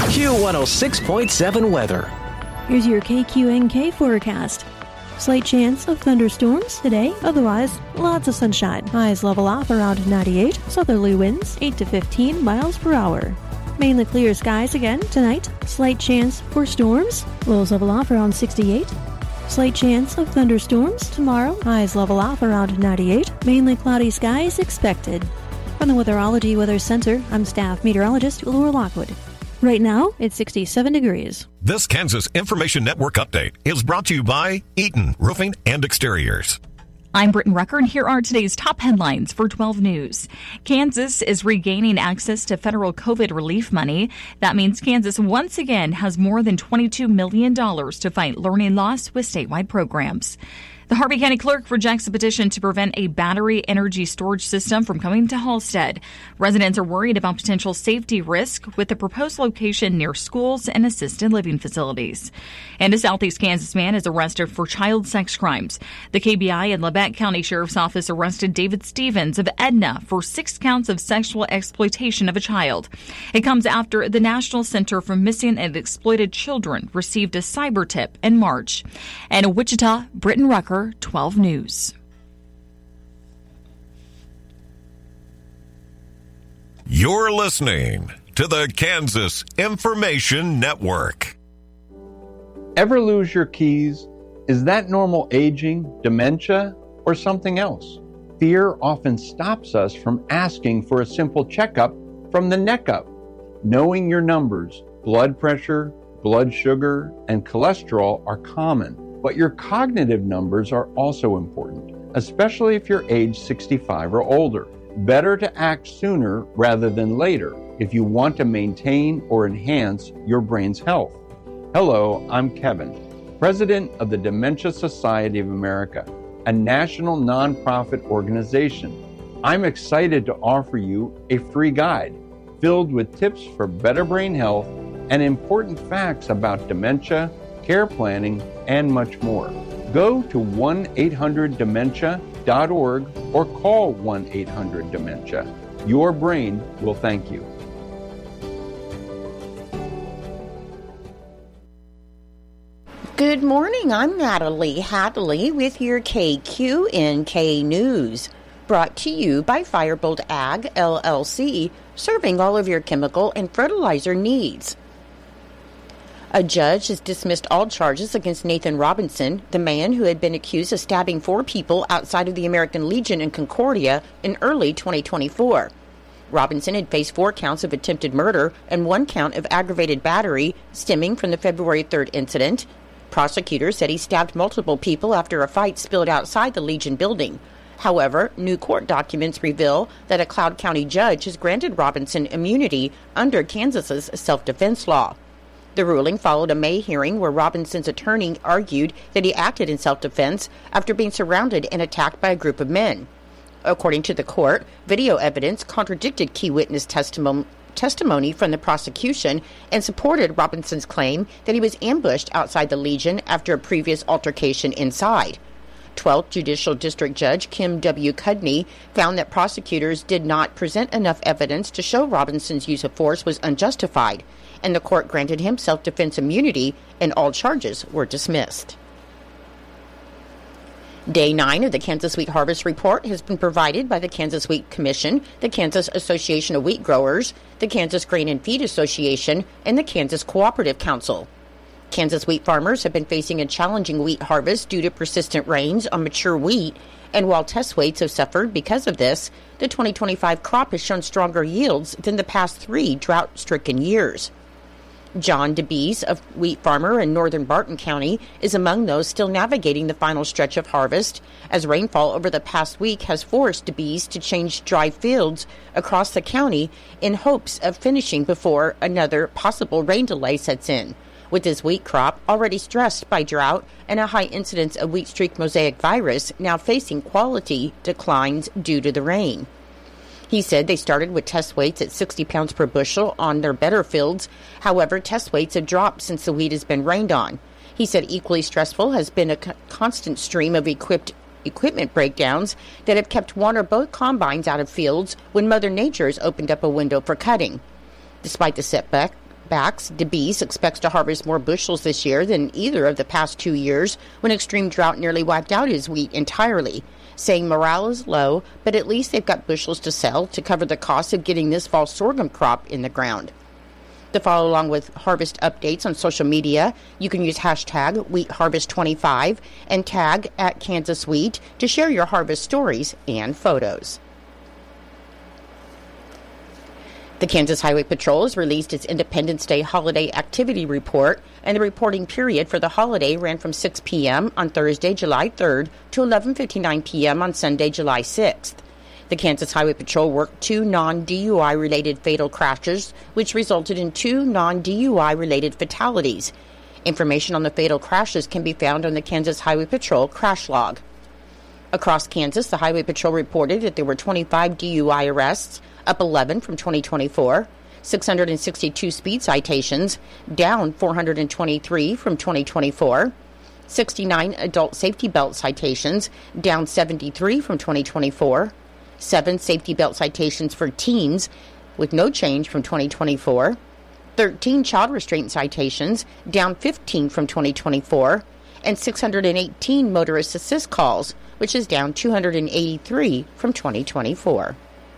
Q106.7 weather. Here's your KQNK forecast. Slight chance of thunderstorms today, otherwise lots of sunshine. Highs level off around 98, southerly winds 8 to 15 miles per hour. Mainly clear skies again tonight. Slight chance for storms. Lows level off around 68. Slight chance of thunderstorms tomorrow. Highs level off around 98. Mainly cloudy skies expected. From the Weatherology Weather Center, I'm staff meteorologist Laura Lockwood. Right now, it's 67 degrees. This Kansas Information Network update is brought to you by Eaton Roofing and Exteriors. I'm Britton Rucker, and here are today's top headlines for 12 News. Kansas is regaining access to federal COVID relief money. That means Kansas once again has more than $22 million to fight learning loss with statewide programs. The Harvey County Clerk rejects a petition to prevent a battery energy storage system from coming to Halstead. Residents are worried about potential safety risk with the proposed location near schools and assisted living facilities. And a Southeast Kansas man is arrested for child sex crimes. The KBI and Labette County Sheriff's Office arrested David Stevens of Edna for 6 counts of sexual exploitation of a child. It comes after the National Center for Missing and Exploited Children received a cyber tip in March. And in Wichita, Britton Rucker, 12 News. You're listening to the Kansas Information Network. Ever lose your keys? Is that normal aging, dementia, or something else? Fear often stops us from asking for a simple checkup from the neck up. Knowing your numbers, blood pressure, blood sugar, and cholesterol are common. But your cognitive numbers are also important, especially if you're age 65 or older. Better to act sooner rather than later if you want to maintain or enhance your brain's health. Hello, I'm Kevin, President of the Dementia Society of America, a national nonprofit organization. I'm excited to offer you a free guide filled with tips for better brain health and important facts about dementia, care planning, and much more. Go to 1-800-DEMENTIA.org or call 1-800-DEMENTIA. Your brain will thank you. Good morning, I'm Natalie Hadley with your KQNK News. Brought to you by Firebolt Ag, LLC, serving all of your chemical and fertilizer needs. A judge has dismissed all charges against Nathan Robinson, the man who had been accused of stabbing 4 people outside of the American Legion in Concordia in early 2024. Robinson had faced 4 counts of attempted murder and 1 count of aggravated battery stemming from the February 3rd incident. Prosecutors said he stabbed multiple people after a fight spilled outside the Legion building. However, new court documents reveal that a Cloud County judge has granted Robinson immunity under Kansas's self-defense law. The ruling followed a May hearing where Robinson's attorney argued that he acted in self-defense after being surrounded and attacked by a group of men. According to the court, video evidence contradicted key witness testimony from the prosecution and supported Robinson's claim that he was ambushed outside the Legion after a previous altercation inside. 12th Judicial District Judge Kim W. Cudney found that prosecutors did not present enough evidence to show Robinson's use of force was unjustified, and the court granted him self-defense immunity, and all charges were dismissed. Day 9 of the Kansas Wheat Harvest Report has been provided by the Kansas Wheat Commission, the Kansas Association of Wheat Growers, the Kansas Grain and Feed Association, and the Kansas Cooperative Council. Kansas wheat farmers have been facing a challenging wheat harvest due to persistent rains on mature wheat, and while test weights have suffered because of this, the 2025 crop has shown stronger yields than the past 3 drought-stricken years. John DeBeese, a wheat farmer in northern Barton County, is among those still navigating the final stretch of harvest, as rainfall over the past week has forced DeBeese to change dry fields across the county in hopes of finishing before another possible rain delay sets in, with his wheat crop already stressed by drought and a high incidence of wheat streak mosaic virus now facing quality declines due to the rain. He said they started with test weights at 60 pounds per bushel on their better fields. However, test weights have dropped since the wheat has been rained on. He said equally stressful has been a constant stream of equipment breakdowns that have kept one or both combines out of fields when Mother Nature has opened up a window for cutting. Despite the Outbacks, DeBeese expects to harvest more bushels this year than either of the past 2 years when extreme drought nearly wiped out his wheat entirely, saying morale is low, but at least they've got bushels to sell to cover the cost of getting this fall sorghum crop in the ground. To follow along with harvest updates on social media, you can use hashtag WheatHarvest25 and tag @KansasWheat to share your harvest stories and photos. The Kansas Highway Patrol has released its Independence Day Holiday Activity Report, and the reporting period for the holiday ran from 6 p.m. on Thursday, July 3rd to 11:59 p.m. on Sunday, July 6th. The Kansas Highway Patrol worked 2 non-DUI-related fatal crashes, which resulted in 2 non-DUI-related fatalities. Information on the fatal crashes can be found on the Kansas Highway Patrol crash log. Across Kansas, the Highway Patrol reported that there were 25 DUI arrests, up 11 from 2024, 662 speed citations, down 423 from 2024, 69 adult safety belt citations, down 73 from 2024, 7 safety belt citations for teens, with no change from 2024, 13 child restraint citations, down 15 from 2024, and 618 motorist assist calls, which is down 283 from 2024.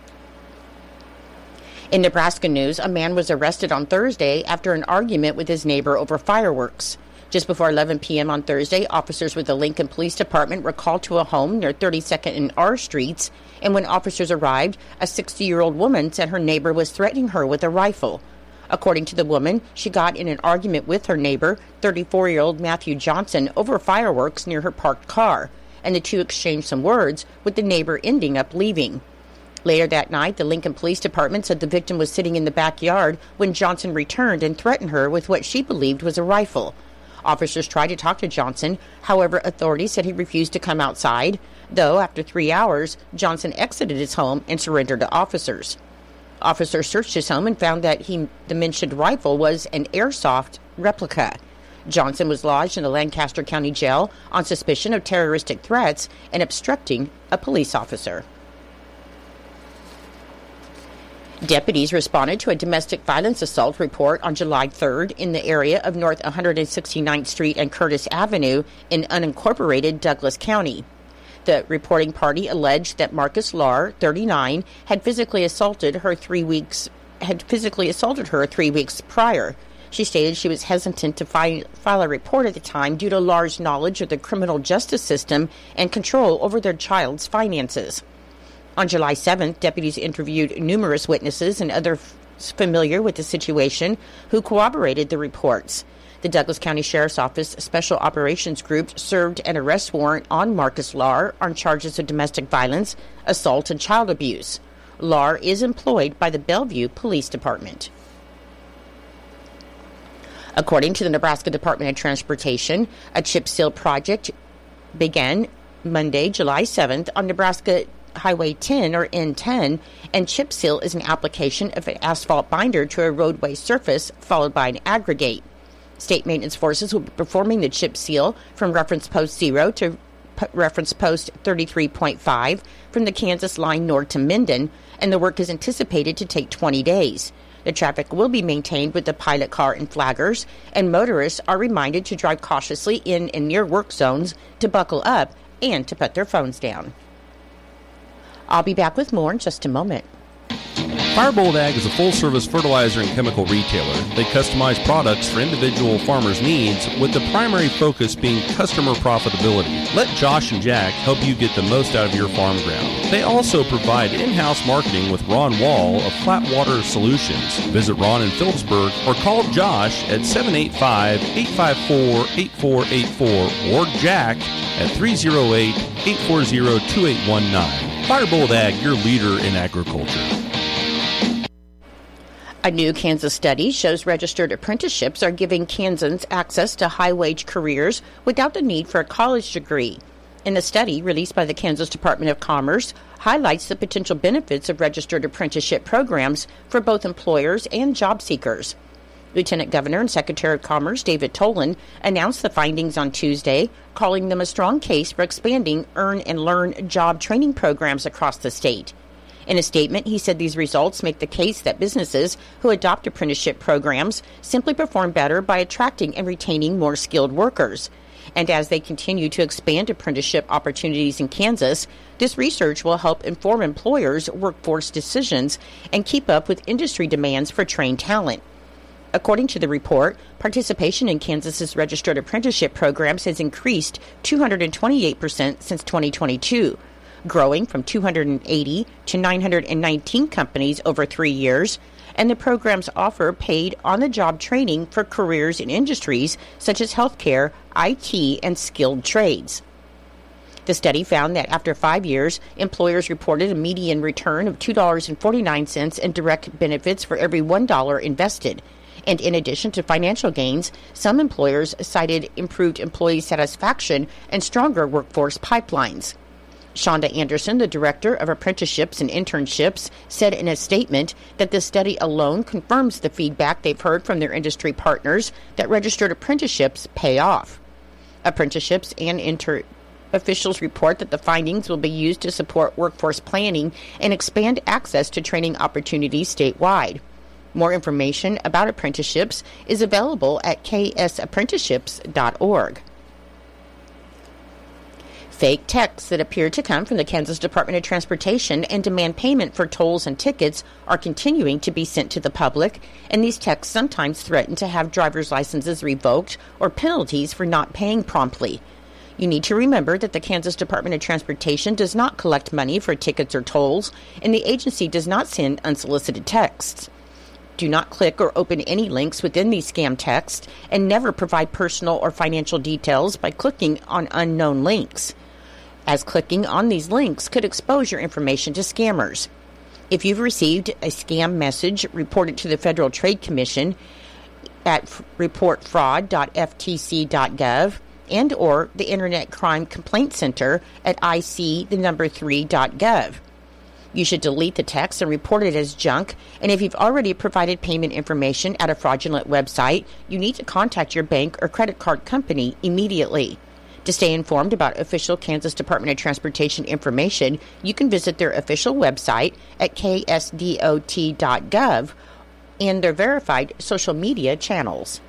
In Nebraska news, a man was arrested on Thursday after an argument with his neighbor over fireworks. Just before 11 p.m. on Thursday, officers with the Lincoln Police Department were called to a home near 32nd and R Streets, and when officers arrived, a 60-year-old woman said her neighbor was threatening her with a rifle. According to the woman, she got in an argument with her neighbor, 34-year-old Matthew Johnson, over fireworks near her parked car, and the two exchanged some words, with the neighbor ending up leaving. Later that night, the Lincoln Police Department said the victim was sitting in the backyard when Johnson returned and threatened her with what she believed was a rifle. Officers tried to talk to Johnson. However, authorities said he refused to come outside, though after 3 hours, Johnson exited his home and surrendered to officers. Officers searched his home and found that the mentioned rifle was an airsoft replica. Johnson was lodged in the Lancaster County Jail on suspicion of terroristic threats and obstructing a police officer. Deputies responded to a domestic violence assault report on July 3rd in the area of North 169th Street and Curtis Avenue in unincorporated Douglas County. The reporting party alleged that Marcus Lahr, 39, had physically assaulted her 3 weeks prior. She stated she was hesitant to file a report at the time due to Lahr's knowledge of the criminal justice system and control over their child's finances. On July 7th, deputies interviewed numerous witnesses and others familiar with the situation who corroborated the reports. The Douglas County Sheriff's Office Special Operations Group served an arrest warrant on Marcus Lahr on charges of domestic violence, assault, and child abuse. Lahr is employed by the Bellevue Police Department. According to the Nebraska Department of Transportation, a chip seal project began Monday, July 7th on Nebraska Highway 10 or N10, and chip seal is an application of an asphalt binder to a roadway surface followed by an aggregate. State maintenance forces will be performing the chip seal from reference post 0 to reference post 33.5 from the Kansas line north to Minden, and the work is anticipated to take 20 days. The traffic will be maintained with the pilot car and flaggers, and motorists are reminded to drive cautiously in and near work zones, to buckle up, and to put their phones down. I'll be back with more in just a moment. Firebolt Ag is a full-service fertilizer and chemical retailer. They customize products for individual farmers' needs, with the primary focus being customer profitability. Let Josh and Jack help you get the most out of your farm ground. They also provide in-house marketing with Ron Wall of Flatwater Solutions. Visit Ron in Phillipsburg or call Josh at 785-854-8484 or Jack at 308-840-2819. Firebolt Ag, your leader in agriculture. A new Kansas study shows registered apprenticeships are giving Kansans access to high-wage careers without the need for a college degree. And the study, released by the Kansas Department of Commerce, highlights the potential benefits of registered apprenticeship programs for both employers and job seekers. Lieutenant Governor and Secretary of Commerce David Tolan announced the findings on Tuesday, calling them a strong case for expanding earn and learn job training programs across the state. In a statement, he said these results make the case that businesses who adopt apprenticeship programs simply perform better by attracting and retaining more skilled workers. And as they continue to expand apprenticeship opportunities in Kansas, this research will help inform employers' workforce decisions and keep up with industry demands for trained talent. According to the report, participation in Kansas's registered apprenticeship programs has increased 228% since 2022, growing from 280 to 919 companies over 3 years, and the programs offer paid on-the-job training for careers in industries such as healthcare, IT, and skilled trades. The study found that after 5 years, employers reported a median return of $2.49 in direct benefits for every $1 invested. And in addition to financial gains, some employers cited improved employee satisfaction and stronger workforce pipelines. Shonda Anderson, the director of apprenticeships and internships, said in a statement that the study alone confirms the feedback they've heard from their industry partners that registered apprenticeships pay off. Apprenticeships and officials report that the findings will be used to support workforce planning and expand access to training opportunities statewide. More information about apprenticeships is available at ksapprenticeships.org. Fake texts that appear to come from the Kansas Department of Transportation and demand payment for tolls and tickets are continuing to be sent to the public, and these texts sometimes threaten to have driver's licenses revoked or penalties for not paying promptly. You need to remember that the Kansas Department of Transportation does not collect money for tickets or tolls, and the agency does not send unsolicited texts. Do not click or open any links within these scam texts, and never provide personal or financial details by clicking on unknown links, as clicking on these links could expose your information to scammers. If you've received a scam message, report it to the Federal Trade Commission at reportfraud.ftc.gov and or the Internet Crime Complaint Center at ic3.gov. You should delete the text and report it as junk, and if you've already provided payment information at a fraudulent website, you need to contact your bank or credit card company immediately. To stay informed about official Kansas Department of Transportation information, you can visit their official website at ksdot.gov and their verified social media channels.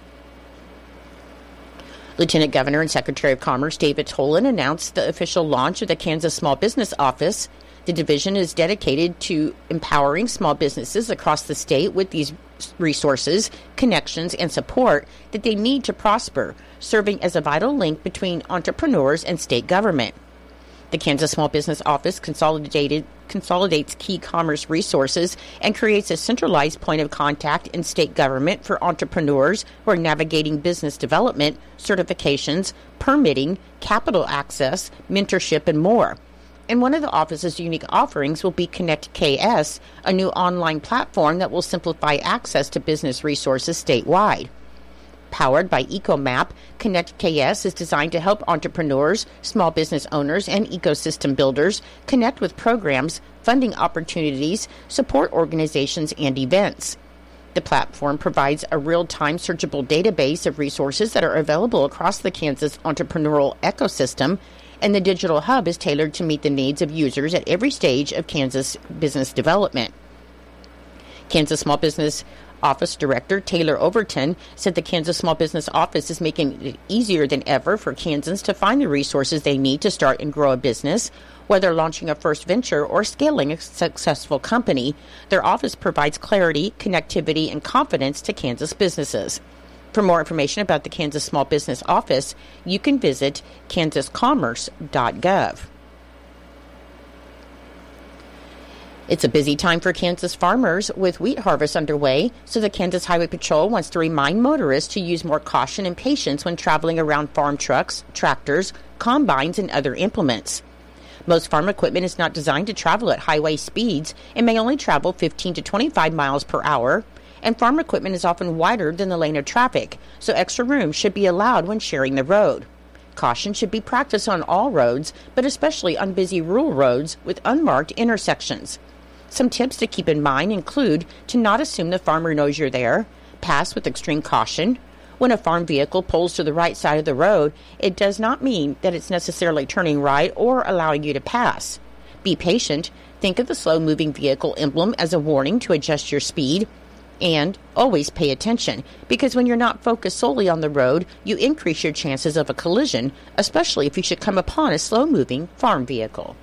Lieutenant Governor and Secretary of Commerce David Tolan announced the official launch of the Kansas Small Business Office. The division is dedicated to empowering small businesses across the state with these resources, connections, and support that they need to prosper, serving as a vital link between entrepreneurs and state government. The Kansas Small Business Office consolidates key commerce resources and creates a centralized point of contact in state government for entrepreneurs who are navigating business development, certifications, permitting, capital access, mentorship, and more. And one of the office's unique offerings will be Connect KS, a new online platform that will simplify access to business resources statewide. Powered by EcoMap, Connect KS is designed to help entrepreneurs, small business owners, and ecosystem builders connect with programs, funding opportunities, support organizations, and events. The platform provides a real-time searchable database of resources that are available across the Kansas entrepreneurial ecosystem, and the digital hub is tailored to meet the needs of users at every stage of Kansas business development. Kansas Small Business Office Director Taylor Overton said the Kansas Small Business Office is making it easier than ever for Kansans to find the resources they need to start and grow a business. Whether launching a first venture or scaling a successful company, their office provides clarity, connectivity, and confidence to Kansas businesses. For more information about the Kansas Small Business Office, you can visit kansascommerce.gov. It's a busy time for Kansas farmers with wheat harvest underway, so the Kansas Highway Patrol wants to remind motorists to use more caution and patience when traveling around farm trucks, tractors, combines, and other implements. Most farm equipment is not designed to travel at highway speeds and may only travel 15 to 25 miles per hour, and farm equipment is often wider than the lane of traffic, so extra room should be allowed when sharing the road. Caution should be practiced on all roads, but especially on busy rural roads with unmarked intersections. Some tips to keep in mind include to not assume the farmer knows you're there, pass with extreme caution. When a farm vehicle pulls to the right side of the road, it does not mean that it's necessarily turning right or allowing you to pass. Be patient. Think of the slow-moving vehicle emblem as a warning to adjust your speed. And always pay attention, because when you're not focused solely on the road, you increase your chances of a collision, especially if you should come upon a slow-moving farm vehicle.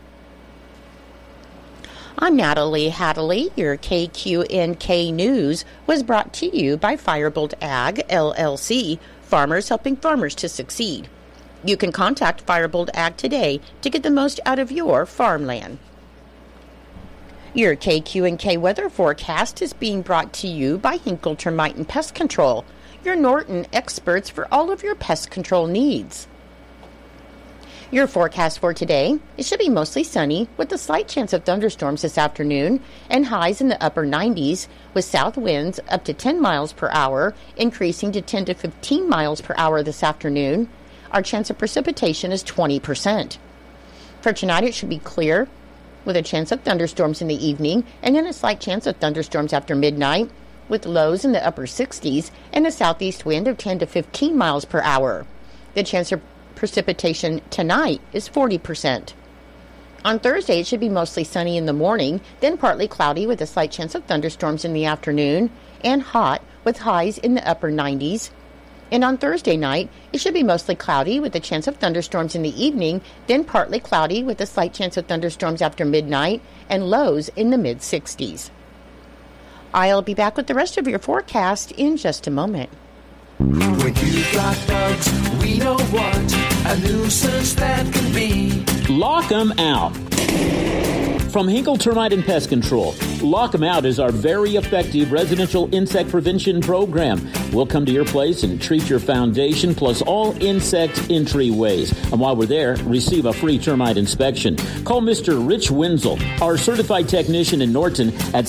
I'm Natalie Hadley. Your KQNK News was brought to you by Firebolt Ag, LLC, farmers helping farmers to succeed. You can contact Firebolt Ag today to get the most out of your farmland. Your KQNK weather forecast is being brought to you by Hinkle Termite and Pest Control, your Norton experts for all of your pest control needs. Your forecast for today, it should be mostly sunny with a slight chance of thunderstorms this afternoon and highs in the upper 90s with south winds up to 10 miles per hour, increasing to 10 to 15 miles per hour this afternoon. Our chance of precipitation is 20%. For tonight, it should be clear with a chance of thunderstorms in the evening and then a slight chance of thunderstorms after midnight with lows in the upper 60s and a southeast wind of 10 to 15 miles per hour. The chance of precipitation tonight is 40%. On Thursday, it should be mostly sunny in the morning, then partly cloudy with a slight chance of thunderstorms in the afternoon and hot with highs in the upper 90s. And on Thursday night, it should be mostly cloudy with a chance of thunderstorms in the evening, then partly cloudy with a slight chance of thunderstorms after midnight, and lows in the mid-60s. I'll be back with the rest of your forecast in just a moment. When you've got bugs, we don't want a nuisance that can be. Lock 'em out. From Hinkle Termite and Pest Control, Lock 'em Out is our very effective residential insect prevention program. We'll come to your place and treat your foundation plus all insect entryways. And while we're there, receive a free termite inspection. Call Mr. Rich Wenzel, our certified technician in Norton, at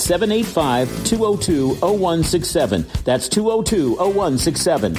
785-202-0167. That's 202-0167.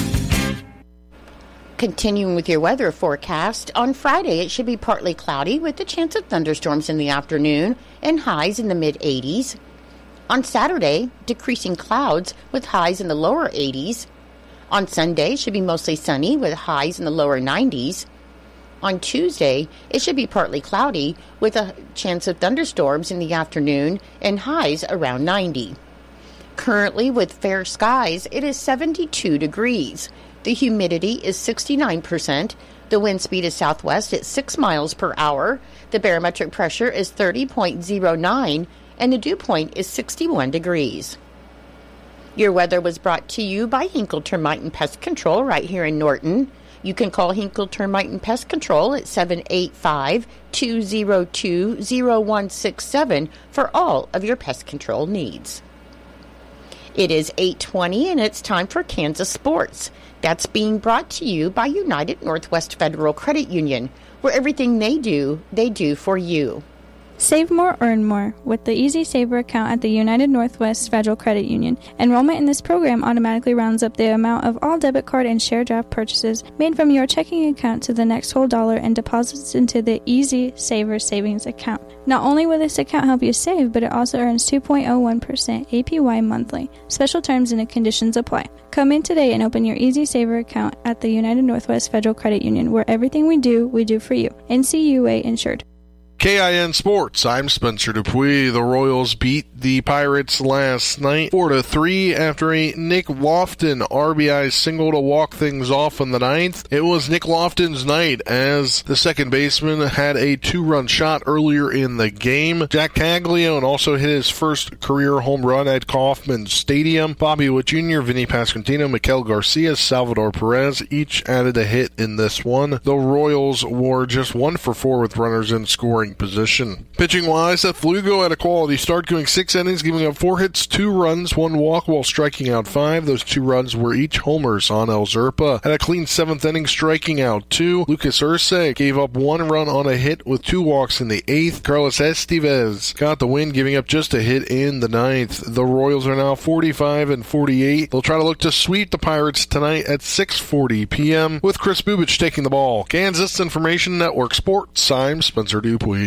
Continuing with your weather forecast, on Friday it should be partly cloudy with a chance of thunderstorms in the afternoon and highs in the mid-80s. On Saturday, decreasing clouds with highs in the lower 80s. On Sunday, it should be mostly sunny with highs in the lower 90s. On Tuesday, it should be partly cloudy with a chance of thunderstorms in the afternoon and highs around 90. Currently, with fair skies, it is 72 degrees. The humidity is 69%. The wind speed is southwest at 6 miles per hour. The barometric pressure is 30.09, and the dew point is 61 degrees. Your weather was brought to you by Hinkle Termite and Pest Control right here in Norton. You can call Hinkle Termite and Pest Control at 785-202-0167 for all of your pest control needs. It is 8:20 and it's time for Kansas Sports. That's being brought to you by United Northwest Federal Credit Union, where everything they do for you. Save more, earn more with the Easy Saver account at the United Northwest Federal Credit Union. Enrollment in this program automatically rounds up the amount of all debit card and share draft purchases made from your checking account to the next whole dollar and deposits into the Easy Saver savings account. Not only will this account help you save, but it also earns 2.01% APY monthly. Special terms and conditions apply. Come in today and open your Easy Saver account at the United Northwest Federal Credit Union, where everything we do for you. NCUA insured. KIN Sports, I'm Spencer Dupuis. The Royals beat the Pirates last night 4-3 after a Nick Lofton RBI single to walk things off in the ninth. It was Nick Lofton's night as the second baseman had a 2-run shot earlier in the game. Jack Taglione also hit his first career home run at Kauffman Stadium. Bobby Witt Jr., Vinny Pasquantino, Miguel Garcia, Salvador Perez each added a hit in this one. The Royals were just 1 for 4 with runners in scoring position. Pitching-wise, Seth Lugo had a quality start, going 6 innings, giving up 4 hits, 2 runs, 1 walk, while striking out 5. Those 2 runs were each homers on El Zerpa. Had a clean 7th inning, striking out 2. Lucas Urse gave up 1 run on a hit with 2 walks in the 8th. Carlos Estevez got the win, giving up just a hit in the 9th. The Royals are now 45-48. They'll try to look to sweep the Pirates tonight at 6:40 p.m. with Chris Bubich taking the ball. Kansas Information Network Sports, I'm Spencer Dupuis.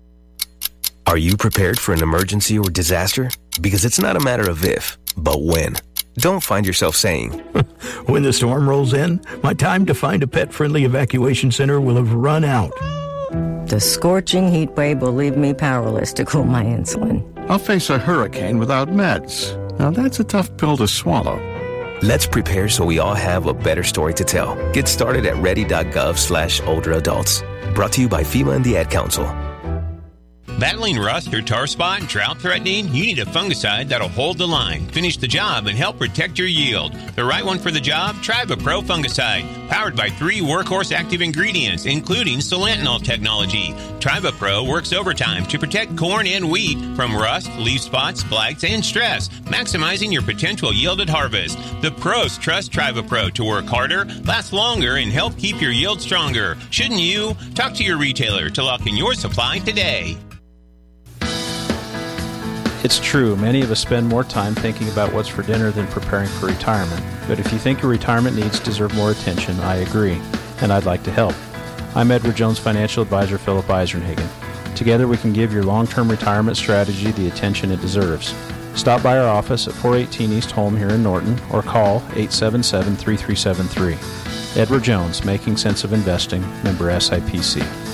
Are you prepared for an emergency or disaster? Because it's not a matter of if, but when. Don't find yourself saying, when the storm rolls in, my time to find a pet-friendly evacuation center will have run out. The scorching heat wave will leave me powerless to cool my insulin. I'll face a hurricane without meds. Now that's a tough pill to swallow. Let's prepare so we all have a better story to tell. Get started at ready.gov/older adults. Brought to you by FEMA and the Ad Council. Battling rust or tar spot, drought threatening? You need a fungicide that'll hold the line, finish the job, and help protect your yield. The right one for the job? Tribapro fungicide, powered by 3 workhorse active ingredients, including solantanol technology. Tribapro works overtime to protect corn and wheat from rust, leaf spots, blights, and stress, maximizing your potential yield at harvest. The pros trust Tribapro to work harder, last longer, and help keep your yield stronger. Shouldn't you? Talk to your retailer to lock in your supply today. It's true, many of us spend more time thinking about what's for dinner than preparing for retirement. But if you think your retirement needs deserve more attention, I agree, and I'd like to help. I'm Edward Jones Financial Advisor Philip Eisenhagen. Together we can give your long-term retirement strategy the attention it deserves. Stop by our office at 418 East Holm here in Norton or call 877-3373. Edward Jones, Making Sense of Investing, member SIPC.